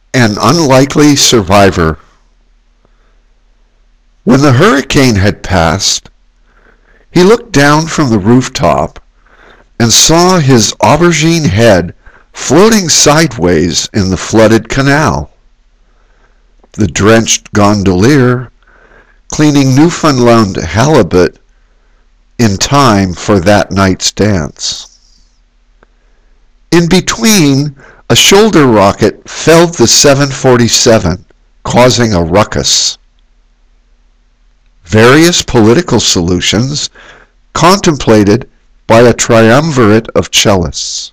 An unlikely survivor. When the hurricane had passed, he looked down from the rooftop and saw his aubergine head floating sideways in the flooded canal. The drenched gondolier, cleaning Newfoundland halibut in time for that night's dance. In between, a shoulder rocket felled the 747, causing a ruckus. Various political solutions contemplated by a triumvirate of cellists.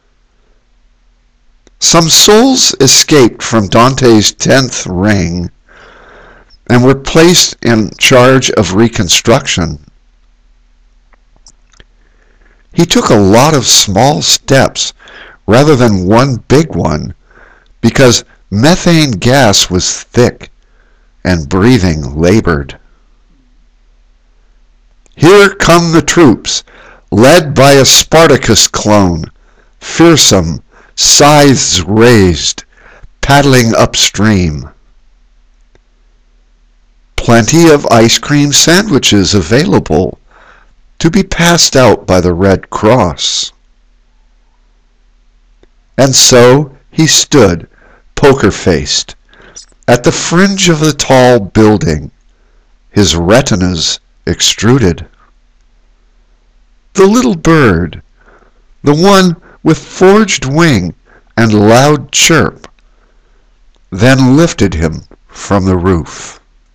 Some souls escaped from Dante's 10th ring and were placed in charge of reconstruction. He took a lot of small steps rather than one big one because methane gas was thick and breathing labored. Here come the troops, led by a Spartacus clone, fearsome, scythes raised, paddling upstream. Plenty of ice cream sandwiches available to be passed out by the Red Cross. And so he stood, poker-faced, at the fringe of the tall building, his retinas extruded. The little bird, the one with forged wing and loud chirp, then lifted him from the roof.